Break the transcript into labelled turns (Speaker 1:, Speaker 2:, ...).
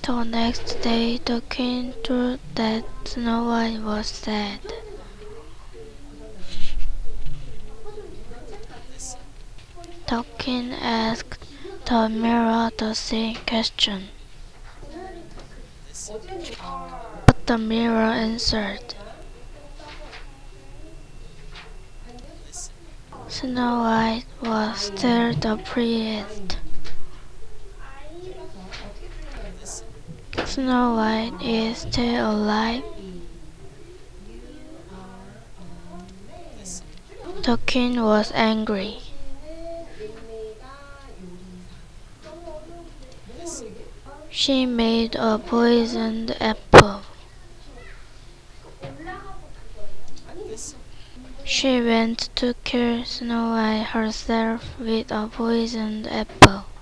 Speaker 1: The next day the king thought that Snow White was dead. The king asked the mirror the same question, but the mirror answered, Snow White was still the prettiest. Snow White is still alive. The king was angry. She made a poisoned apple. She went to kill Snow White herself with a poisoned apple.